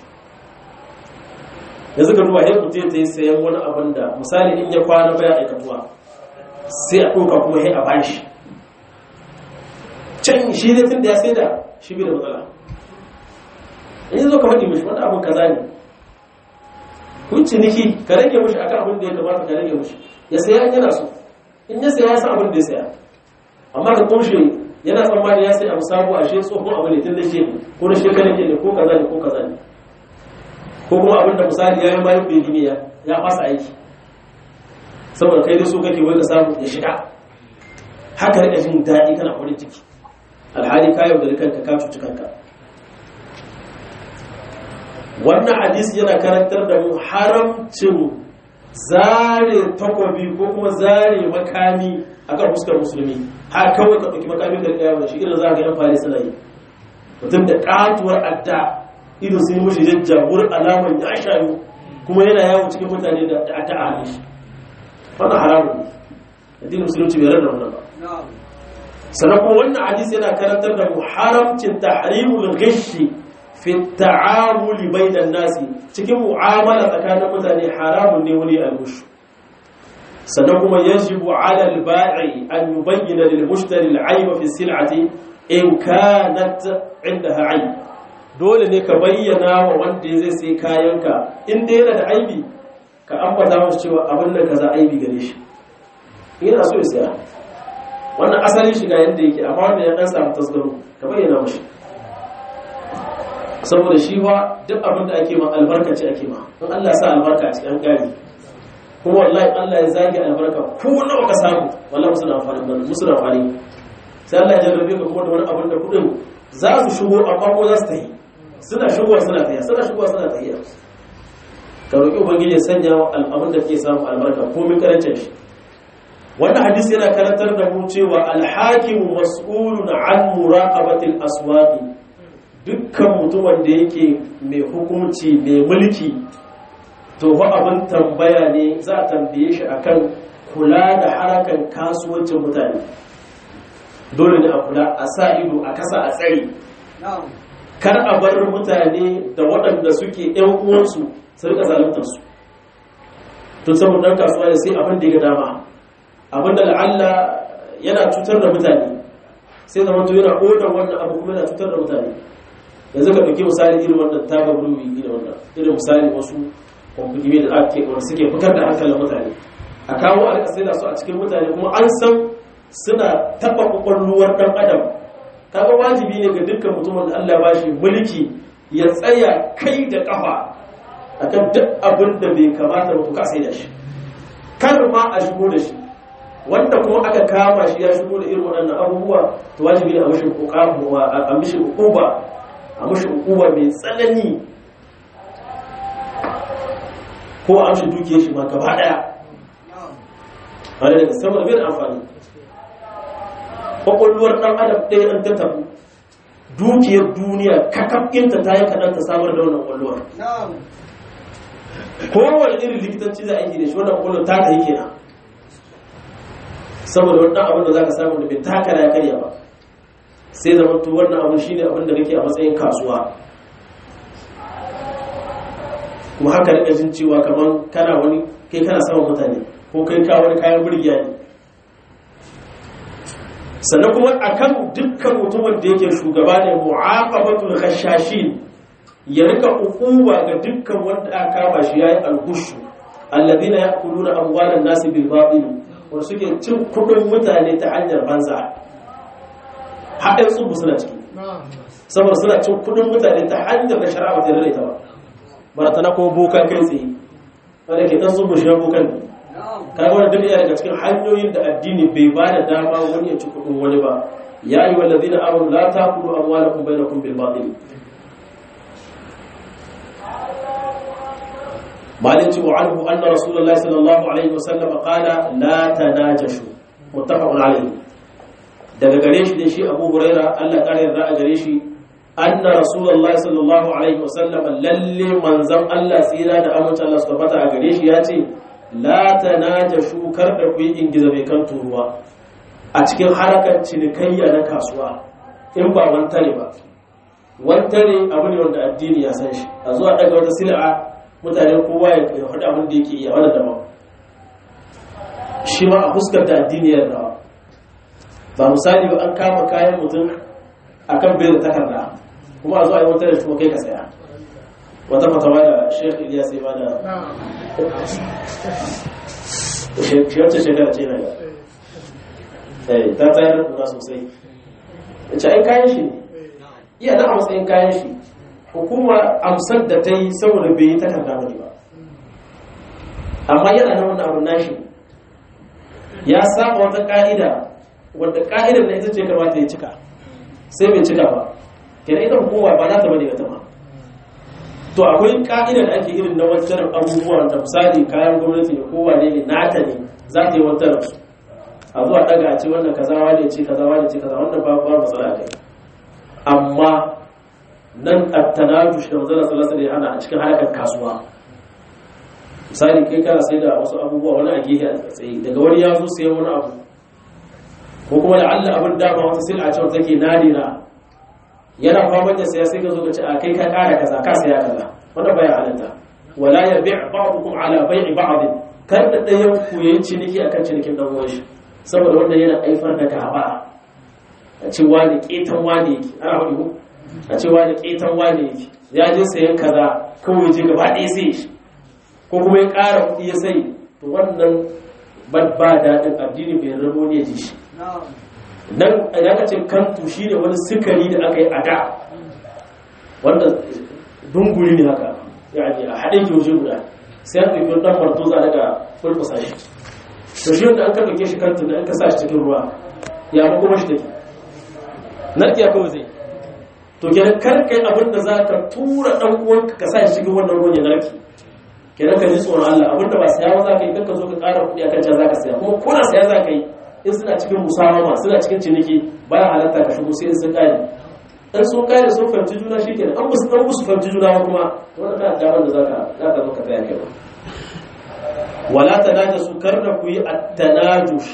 da suka duba ya mutu ta yi sayan wani abin da misali in ya kwana baya aikatuwa sai a ɗauka kuma ya a bashi can shi ne tun da ya sai da shi bai da matsala in zo ka faɗi mishi wani abin kaza ne kun ciniki ka rage mishi akan abin da ya kamata ka rage mishi ya saya yana so in ya saya ya san abin da ya saya amma ka kumshe yana tsammani ya sai abu sabo ashe tsohon abu ne tun da shi ko da shekarar ne ko kaza ne ko kaza ne ko kuma abin da misali ya yi bayan bai gini ya fasa aiki saboda kai da so kake wai ka samu ya shiga haka rika jin daɗi kana farin ciki alhali ka yau da kanka ka cuci kanka wannan hadisi yana karantar da mu haramcin zare takwabi ko kuma zare makami akan fuskar musulmi har kawai ka ɗauki makamin da ya da shi irin za ka yan fare suna yi mutum da katuwar adda ido sun yi mashi jajjawar alaman ya shayu kuma yana yawo cikin mutane da ta ahli shi wannan haramun ne addinin musulunci bai rarra wannan ba sannan kuma wannan hadisi yana karantar da haramcin tahrimul ghishi fi ta'amuli bainan nasi cikin mu'amala tsakanin mutane haramun ne wani al-ghish sannan kuma yajibu 'ala al-ba'i an yubayyana lil mushtari al-'ayb fi sil'ati in kanat 'indaha 'ayb dole ne ka bayyana wa wanda zai sai kayanka in dai yana da aibi ka ambata masa cewa abin da kaza aibi gare shi yana so ya saya wannan asalin shiga yanda yake amma wanda ya dan samu tasgaro ka bayyana mashi saboda shi ba duk abin da ake ma albarkaci ake ma in Allah ya sa albarka a cikin gari kuma wallahi Allah ya zage albarka ko nawa ka samu wallahi musu da amfani da musu da amfani sai Allah ya jarrabe ka kuma da wani abin da kudin za su shigo amma ko za su tafi suna shigowa suna tafiya suna shigowa suna tafiya ka roki ubangiji ya sanya abin da ke samu albarka ko min karancin shi wannan hadisi yana karantar da mu cewa al-hakimu mas'ulun an muraqabati al-aswaqi dukkan mutumin da yake mai hukunci mai mulki to fa abin tambaya ne za a tambaye shi akan kula da harakan kasuwancin mutane dole ne a kula a sa ido a kasa a tsari kar a bar mutane da waɗanda suke ƴan uwansu su rika zaluntar su tun saboda ɗan kasuwa ne sai abin da ya ga dama abin da la'alla yana cutar da mutane sai zama to yana odar wannan abu kuma yana cutar da mutane yanzu ka ɗauki misali irin wannan tabar ruwi da wannan irin misali wasu kwamfani da ake wanda suke fitar da hankalin mutane a kawo a rika sai da su a cikin mutane kuma an san suna taɓa ƙwaƙwalwar ɗan adam kaga wajibi ne ga dukkan mutumin da Allah ba shi mulki ya tsaya kai da ƙafa akan duk abin da bai kamata ba ka sai da shi kar ma a shigo da shi wanda kuma aka kama shi ya shigo da irin waɗannan abubuwa to wajibi ne a mishi hukuma mai tsanani ko a mishi dukiyar shi ma gaba ɗaya wanda da saboda bai da amfani kwakwalwar ɗan adam ɗaya an ta tabu dukiyar duniya kakafinta ta yi kaɗan ta samar da wannan kwakwalwar kowane irin likitanci za a yi da shi wannan kwakwalwar ta yi kenan saboda wannan abin da za ka samu da bai taka ya karya ba sai zama to wannan abin shi ne abin da kake a matsayin kasuwa kuma haka rika jin cewa kamar kana wani kai kana samun mutane ko kai ka wani kayan burgiya ne sannan kuma akan dukkan mutumin da yake shugaba ne mu'aqabatul khashashin ya rika hukuma ga dukkan wanda aka kama shi yayi al-ghushu alladhina ya'kuluna amwalan nasi bil batil wanda suke cin kudin mutane ta hanyar banza haɗin tsubu suna ciki saboda suna cin kudin mutane ta hanyar da shari'a ba ta yarda ita ba baratana ko bokan kai tsaye wanda ke dan tsubu shi bokan ne kaga wannan duk daga cikin hanyoyin da addini bai ba da dama wani ya ci kudin wani ba ya yi wallazina amanu la taqulu amwalakum bainakum bil batil malin wa anhu anna rasulullahi sallallahu alaihi wasallam qala la tanajashu muttafaqun alaihi daga gare shi da shi Abu Huraira Allah kare yarda a gare shi anna rasulullahi sallallahu alaihi wasallam lalle manzon Allah tsira da amince Allah su tabbata a gare shi ya ce la tanajashu kar da ku yi ingiza mai kan turuwa a cikin harakar cinikayya na kasuwa in ba wantare ba wantare abu ne wanda addini ya san shi a zuwa daga wata sil'a mutane kowa ya faɗi abin da yake iya wani daban shi ma a fuskar da addini ya rawa ba misali ba an kama kayan mutum a kan bai da takarda kuma a zuwa yi wata da kuma kai ka saya wata fatawa da Sheikh Ilyas ya bada shi wacce shekara ce na ta tayar da kuna sosai ya ce ai kayan shi ne iya na a matsayin kayan shi hukuma amsar da ta yi saboda bai yi takarda wani ba amma yana nan wannan abin nashi ya saba wata ka'ida wadda ka'idar na ita ce kamata ya cika sai bai cika ba kenan ita hukuma ba za ta bane ga tama to akwai ka'idar da ake irin na wancan abubuwan da misali kayan gwamnati da kowa ne nata ne za ta yi wancan su a zuwa daga a ce wannan kaza wane ce kaza wane ce kaza wannan ba matsala kai amma nan at-tanajush da manzon sallallahu alaihi wasallam a cikin harkar kasuwa. Misali kai kana sai da wasu abubuwa wani a gehe a tsaye daga wani ya zo sayan wani abu ko kuma da Allah abin dama wata sil'a ce wata take nadira yana famar da saya sai ka zo ka ce a kai ka kara kaza ka saya kaza wanda baya halatta wala yabi' ba'dukum ala bai'i ba'd kar da dayan ku yayin ciniki akan cinikin dan uwan shi saboda wanda yana aifar da gaba a ce wani ketan wani yake ana hudu ko a ce wani ketan wani yake ya je sayan kaza kawai je gaba ɗaya sai shi ko kuma ya ƙara kuɗi ya sai to wannan ba daɗin addini bai rabo ne ji shi nan idan ka ce kantu shi ne wani sukari da aka yi a da wanda dunguri ne haka yani a haɗe ke waje guda sai an ɗauki ɗan martoza daga fulfusa shi to shi wanda an ka ɗauke shi kantu da an ka sa shi cikin ruwa ya ma kuma shi take narkiya kawai zai to kenan kar kai abin da za ka tura ɗan uwanka ka sa shi cikin wannan ruwan ya narki kenan ka ji tsoron Allah abinda ba saya za ka yi kanka zo ka ƙara kuɗi akan can za ka saya kuma ko na saya za ka yi in suna cikin musawama suna cikin ciniki bayan halatta ka shigo sai in sun ƙare in sun ƙare sun fahimci juna shi kenan an musu fahimci juna ba kuma wanda kana damar da za ka zo ka tsaya kai ba wala tanajasu kar da ku yi at-tanajush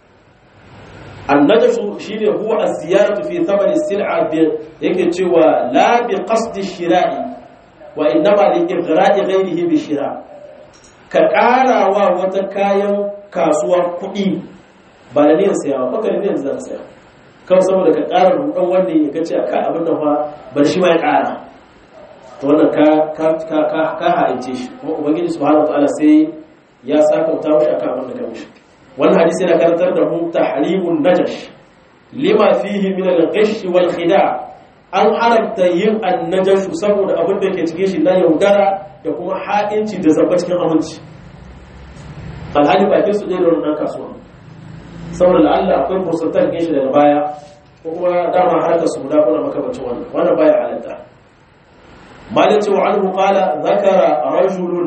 an-najashu shine huwa az-ziyaratu fi thamani as-sil'a yake cewa la bi qasdi shira'i wa innama li ighra'i ghayrihi bi shira ka karawa wata kayan kasuwa kuɗi ba da niyyar sayawa ba ka da niyyar zan saya kawai saboda ka ƙara rudan wanda ya kace aka abin da fa bar shi ma ya ƙara to wannan ka haice shi kuma ubangiji subhanahu wataala sai ya saka wuta mishi akan abin da ka mishi wannan hadisi yana karantar da mu tahrimun najash lima fihi min al-ghish wal khida' an haramta yin annajashu saboda abin da ke cikin shi na yaudara da kuma ha'inci da zamba cikin aminci alhali bakin su ɗaya da wannan kasuwa saboda la'alla akwai fursatar shi daga baya ko kuma dama harkar su guda kuna makamancin wannan baya halatta malin cewa anhu qala zakara rajulun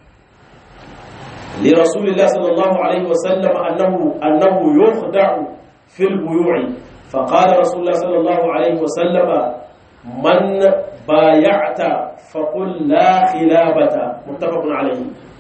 li rasulillah sallallahu alaihi wasallam annahu yukhda'u fil buyu'i فقال رسول الله صلى الله عليه وسلم من بايعت فقل لا خلابة متفق عليه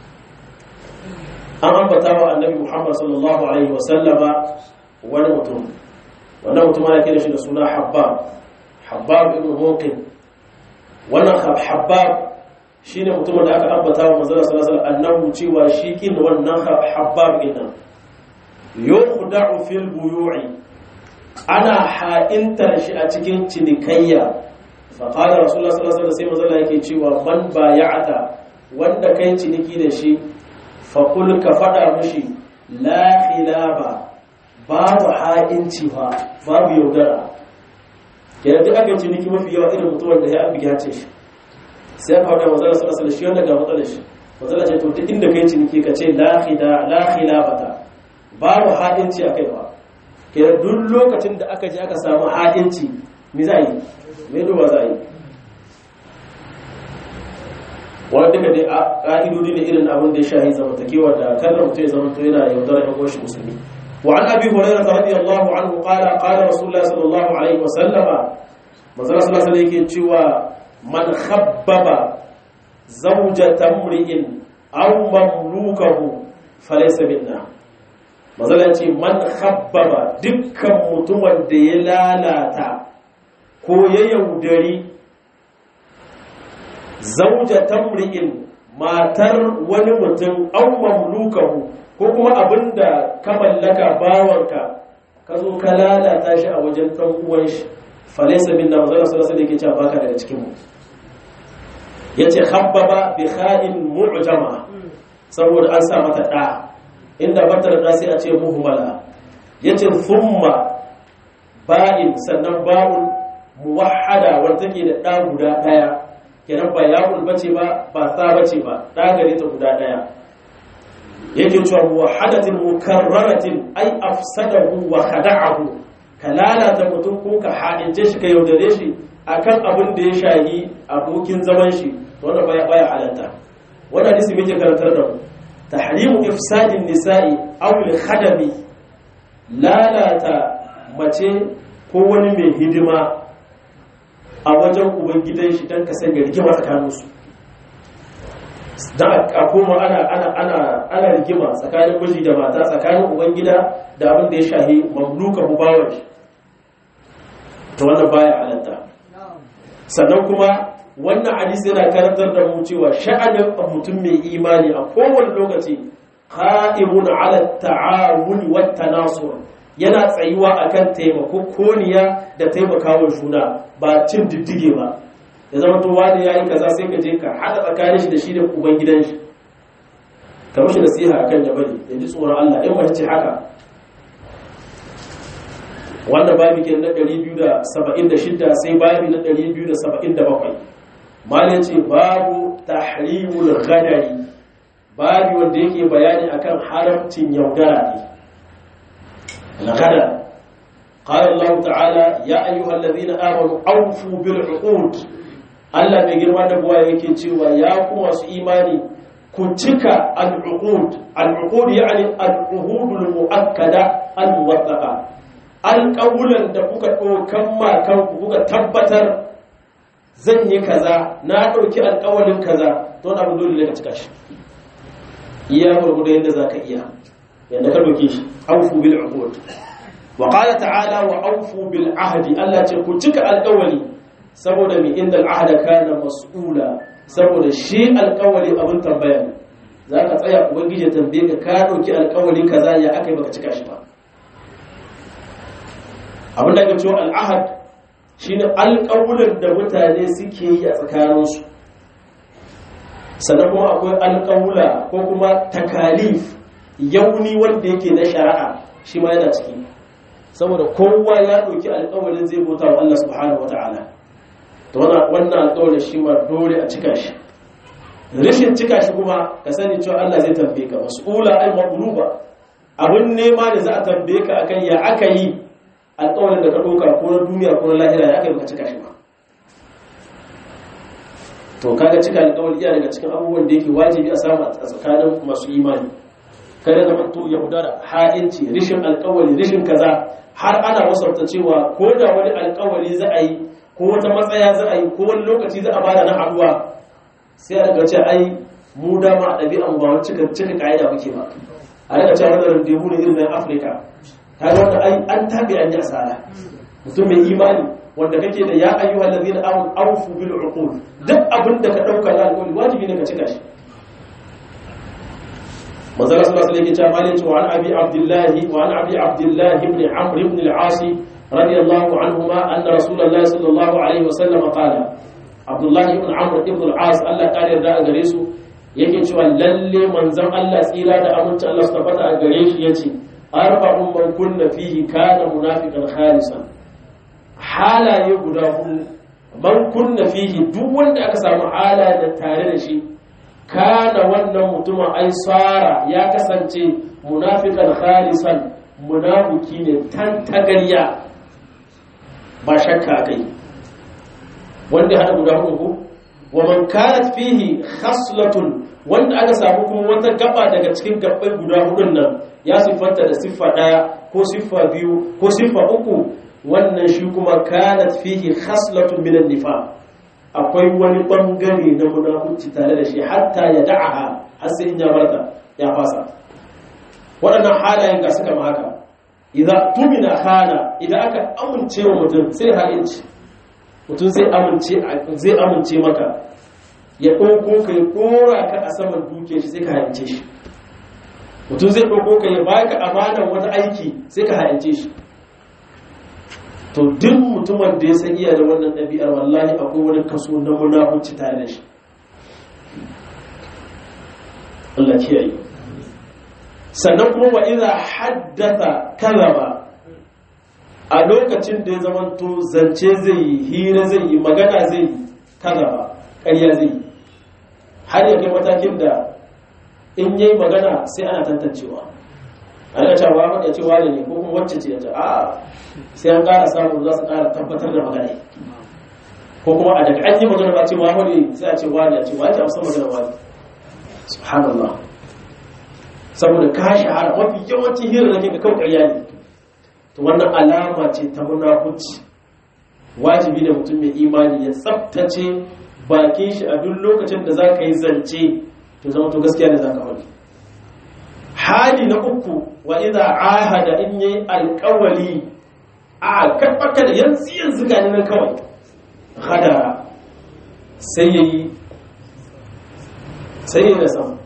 an ambata wa annabi Muhammad sallallahu alaihi wasallam wani mutum wannan mutum ana kira shi da suna Habbab ibn Muqin wannan Habbab shine mutumin da aka ambata wa manzon sallallahu alaihi wasallam annahu cewa shi kin wannan Habbab din yukhda'u fil buyu'i ana ha'intar shi a cikin cinikayya fa qala rasulullah sallallahu alaihi wasallam sai manzon yake cewa man bay'ata wanda kai ciniki da shi faƙul ka faɗa mashi la khilaba babu ha'inci ba babu yaudara kenan duk aka ciniki mafi yawa irin mutuwar da ya abu gyace shi sai aka faɗa mazala sallallahu alaihi shi wanda ga matsalar shi matsala ce to duk inda kai ciniki ka ce la khilabata babu ha'inci a kai ba kenan duk lokacin da aka je aka samu ha'inci me za yi me duba za yi wani duka dai ƙa'idodi ne irin abin da ya shahi zamantakewa da kallon mutum ya zamanto yana yaudara yan uwan shi musulmi wa an abi hurairah radiyallahu anhu qala rasulullah sallallahu alaihi wa sallama manzon sallallahu alaihi yake cewa man khabbaba zawjata mri'in aw mamlukahu falaysa minna manzon ya ce man khabbaba dukkan mutumin da ya lalata ko ya yaudari zauja tamri'in matar wani mutum an mamlukahu ko kuma abinda ka mallaka bawanka ka zo ka lalata shi a wajen dan uwan shi falaysa minna manzon sallallahu alaihi yake cewa baka daga cikin mu yace khabbaba bi kha'in mu'jama saboda an sa mata da inda batar da sai a ce muhmala yace thumma ba'in sannan ba'ul muwahhada wanda take da da guda daya kenan ba yaqul bace ba sa bace ba da gare ta guda daya yake cewa muwahhadatin mukarraratin ay afsadahu wa khada'ahu kalala ta mutum ko ka hadince shi ka yaudare shi akan abin da ya shayi abokin zaman shi wannan baya halatta wannan hadisi muke karantar da mu tahrimu ifsadin nisa'i aw al-khadami lalata mace ko wani mai hidima a wajen ubangidan shi don ka sanya rigima tsakaninsu don a koma ana rigima tsakanin miji da mata tsakanin ubangida da abin da ya shahi mamluka hubawar shi ta wannan baya halatta. Sannan kuma wannan hadisi yana karantar da mu cewa sha'anin mutum mai imani a kowane lokaci qa'imun 'ala at-ta'awun wa at-tanasur, yana tsayuwa akan taimakokoniya da taimakawa juna ba cin diddige ba. Ya zama to wani yayi kaza sai ka je ka hada tsakanin shi da shi da ubangidan shi, ka mishi nasiha akan ya bari ya ji tsoron Allah in mace haka. Wannan babi ke na 276 sai babi na 277 malin ce babu tahrimul ghadari, babi wanda yake bayani akan haramcin yaudara ne. al-ghadar qala Allah ta'ala ya ayyuhal ladhina amanu awfu bil 'uqud, Allah mai girma da buwa yake cewa ya kuma su imani ku cika al-'uqud. Al-'uqud yani al-uhudul mu'akkada al-muwattaqa, alƙawulan da kuka ɗaukan makanku kuka tabbatar zan yi kaza, na ɗauki alƙawalin kaza, to wani abin dole ne ka cika shi iya gurgudu yadda za ka iya, yadda ka ɗauki shi. Aufu bil uqud. Wa qala ta'ala wa aufu bil ahdi, Allah ce ku cika alƙawali, saboda mi inda al'ahda kana mas'ula, saboda shi alƙawali abin tambaya ne. Za ka tsaya ubangiji tambaye ka ɗauki alƙawali kaza ya aka yi baka cika shi ba. Abin da ake cewa al'ahad shi ne alƙawulan da mutane suke yi a tsakaninsu. Sannan kuma akwai alƙawula ko kuma takalif, yauni wanda yake na shari'a, shi ma yana ciki, saboda kowa ya ɗauki alƙawalin zai bauta wa Allah subhanahu wa ta'ala. To wannan alƙawalin shi ma dole a cika shi. Rashin cika shi kuma ka sani cewa Allah zai tambaye ka, mas'ula ai maqluba, abin nema da za a tambaye ka akan ya aka yi alƙawarin da ka ɗauka ko na duniya ko na lahira ya aka yi baka cika shi ba. To kaga cika alƙawari iya daga cikin abubuwan da yake wajibi a samu a tsakanin masu imani. Kada da manto yaudara, ha'inci, rishin alƙawari, rishin kaza, har ana wasarta cewa ko da wani alƙawari za a yi ko wata matsaya za a yi ko wani lokaci za a bada na haɗuwa, sai a daga ce ai mu dama a ɗabi'a mu ba wani cika ƙa'ida muke ba. A daga cewa wannan randevu ne irin na Afirka. Kaga wanda ai an tabi an yi asara. Mutum mai imani wanda kake da ya ayyuhal ladina amanu awfu bil uqud, duk abin da ka dauka na alƙawari wajibi ne ka cika shi. Manzo Allah sallallahu alaihi wasallam ya ce wa an abi abdullah ibn amr ibn al-as radiyallahu anhuma anna rasulullah sallallahu alaihi wasallam qala, Abdullah ibn amr ibn al-as Allah ta yarda a gare su yake cewa lalle manzon Allah tsira da aminci Allah su tabbata a gare shi yace arba'un man kunna fihi kana munafiqan khalisan, halaye guda hudu man kunna fihi, duk wanda aka samu hala da tare da shi, kana wannan mutumin ai tsara ya kasance munafiqan khalisan, munafiki ne tantagariya ba shakka kai. Wanda hada guda hudu. Wa man kanat fihi khaslatun, wanda aka samu kuma wata gaba daga cikin gabbai guda hudun nan ya siffanta da siffa daya ko siffa biyu ko siffa uku, wannan shi kuma kanat fihi khaslatun min an-nifaq, akwai wani bangare na munafici tare da shi hatta ya da'aha, har sai in ya barka ya fasa. Waɗannan halayen ga suka haka, idan tumina khana, idan aka amince wa mutum sai ha'inci, mutum zai amince maka ya ɗauko ka ya ɗora ka a saman duke shi sai ka ha'ince shi. Mutum zai ɗauko ka ya baka amanar wata aiki sai ka ha'ince shi. To duk mutumin da ya san iya da wannan ɗabi'ar, wallahi akwai wani kaso na munafunci tare da shi. Allah kiyaye. Sannan kuma wa idza haddatha kalama, a lokacin da ya zamanto zance zai yi, hira zai yi, magana zai yi, kalama ƙarya zai yi, har ya kai matakin da in yayi magana sai ana tantancewa. Ana cewa ya ce wane ne ko kuma wacce ce ya ce a sai an ƙara samun za su ƙara tabbatar da magana, ko kuma a daga an yi magana ba ce wani sai a ce wani, a ce wani a musamman magana wani. Subhanallah, saboda ka shahara mafi yawancin hirar da ke kawai ƙarya ne. To wannan alama ce ta munafunci, wajibi ne mutum mai imani ya tsaftace bakin shi a duk lokacin da za ka yi zance to zama to gaskiya ne za ka faɗi. Hali na uku wa idza ahada in yayi alƙawali a karɓaka da yanzu gani nan kawai hadara sai yayi da sama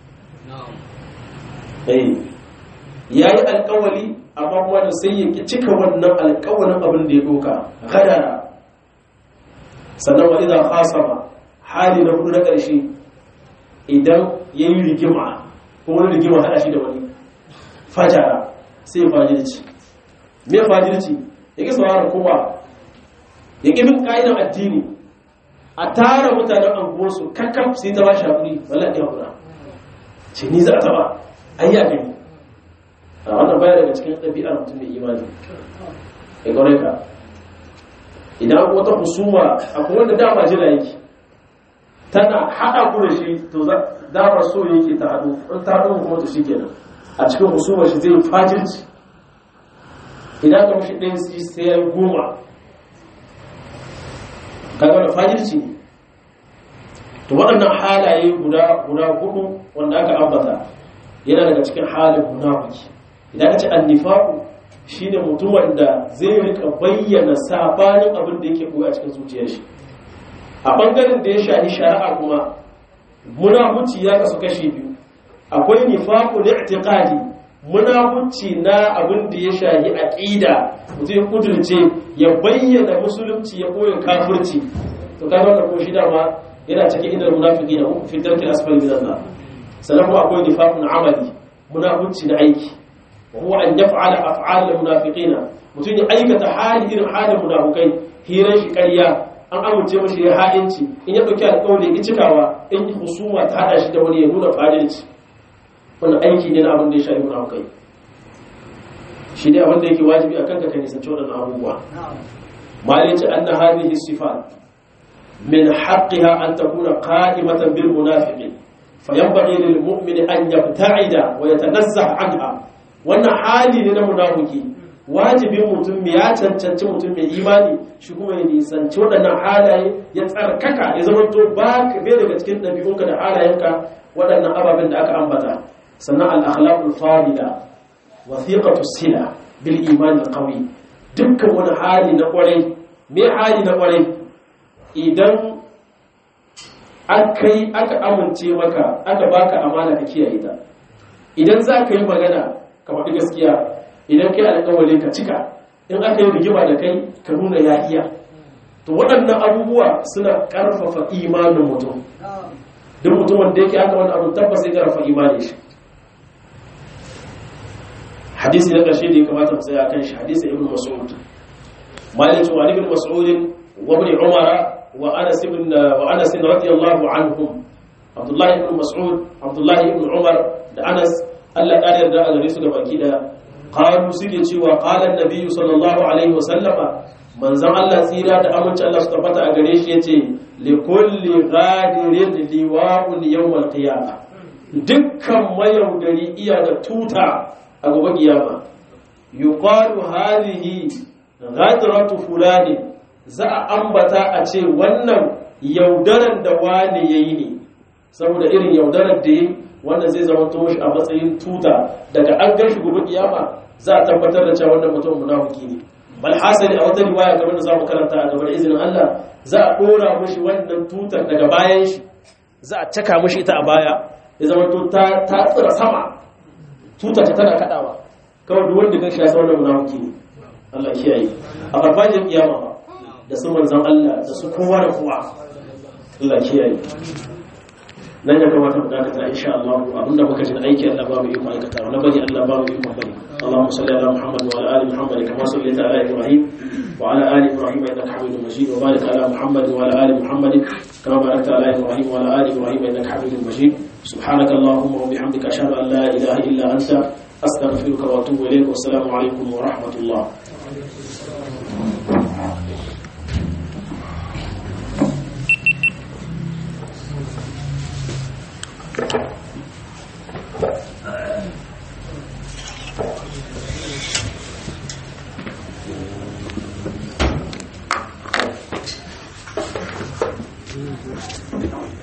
yayi alƙawali amma kuma da sai ya cika wannan alƙawalin abin da ya doka hadara. Sannan wa idza khasama hali na hudu na ƙarshe idan yayi rigima ko wani rigima hada shi da wani fajara sai fajirci. Me fajirci? Yake sauraron kowa, yake bin ka'idan addini, a tara mutanen anguwarsu kakkaf sai ta ba shi haƙuri wallahi ya haƙura ce ni za a taɓa ayya gani a wannan baya daga cikin ɗabi'ar mutum mai imani ya ƙwarai ka. Idan wata husuma akwai wanda dama jira yake tana haɗa ku da shi to dama so yake ta haɗu in ta haɗu kuma to shi kenan a cikin husumar shi zai fajirci. Idan ka mashi ɗaya sai ya yi 10 kaga da fajirci ne. To waɗannan halaye guda hudu wanda aka ambata yana daga cikin halin munafiki. Idan ka ce annifaqu shine mutum wanda zai rika bayyana sabanin abin da yake koyi a cikin zuciyar shi. A bangaren da ya shahi shari'a kuma munafici ya kasu kashi biyu. Akwai nifaqu li'tiqadi, munafici na abin da ya shahi aqida, mutum ya kudurce ya bayyana musulunci ya koyi kafirci. To kaga wannan ko shi dama yana cikin inda munafiki na fi darkin asfali min Allah. Sannan kuma akwai nifaqun amali, munafici na aiki. Huwa an yaf'ala af'al al-munafiqina, mutum ya aikata hali irin halin munafikai, hirar shi ƙarya, an amince mashi ya ha'inci, in ya dauki alƙawari ya cikawa, in husuma ta hada shi da wani ya nuna fadilci. Wannan aiki ne na abin da ya shafi munafikai. Shi ne abin da yake wajibi akan ka nisanci waɗannan abubuwa. Malici anna hadhihi sifat من حقها أن تكون قائمة بالمنافقين فينبغي للمؤمن أن يبتعد ويتنزه عنها. وأن حالي لنا منافقي واجب mutum ya cancanci mutum mai imani shi kuma ya nisanci waɗannan halaye ya tsarkaka ya zama to ba ka bai daga cikin ɗabi'unka da halayenka waɗannan ababen da aka ambata. Sannan al-akhlaqul fadila wathiqatu sila bil iman al-qawi, dukkan wani hali na kwarai me hali na kwarai idan aka amince maka aka baka amana ka kiyaye ta. Idan za ka yi magana ka faɗi gaskiya, idan kai alƙawari ka cika, in aka yi rigima da kai ka nuna yahiya. To waɗannan abubuwa suna ƙarfafa imanin mutum. Duk mutum wanda yake aka wani abu tabbas zai ƙarfafa imanin shi. Hadisi na ƙarshe da ya kamata mu tsaya kan shi, hadisi Ibn Mas'ud. Malik wa Ibn Mas'ud wa Ibn Umar وأنس رضي الله عنهم. عبد الله بن مسعود، عبد الله بن عمر da Anas Allah ya yarda a gare su da baki da qalu suke cewa qala annabi sallallahu alaihi wasallam, manzon Allah tsira da aminci Allah su tabbata a gare shi yace li kulli ghadirin liwa'un yawm al-qiyamah, dukkan mayaudari iya da tuta a gobe kiyama. Yuqalu hadhihi ghadratu fulani, za a ambata a ce wannan yaudaran da wane ya yi ne, saboda irin yaudarar da ya wanda zai zama toshi a matsayin tuta daga an gan shi gobe kiyama za a tabbatar da cewa wannan mutum munafiki ne. Bal hasali a wata riwaya kamar da za mu karanta a gaban izinin Allah, za a dora mushi wannan tutar daga bayan shi, za a caka mushi ita a baya ya zama to ta tsira sama, tutar ta tana kadawa kawai duk wanda kan shi ya san wannan munafiki ne. Allah kiyaye a farfajin kiyama ba da su manzan Allah da su kowa da kowa. Allah kiyaye. Nan ya kamata mu dakata insha Allah, abinda muka ji aiki Allah ba mu yi aikata, na bari Allah ba mu yi bari. Allahumma salli ala Muhammad wa ala ali Muhammad kama sallaita ala Ibrahim wa ala ali Ibrahim innaka Hamidum Majid, wa barik ala Muhammad wa ala ali Muhammad kama barakta ala Ibrahim wa ala ali Ibrahim innaka Hamidum Majid. Subhanaka Allahumma wa bihamdika ashhadu an la ilaha illa anta astaghfiruka wa atubu ilayk. Wa assalamu alaykum wa rahmatullah. wabarakatuh.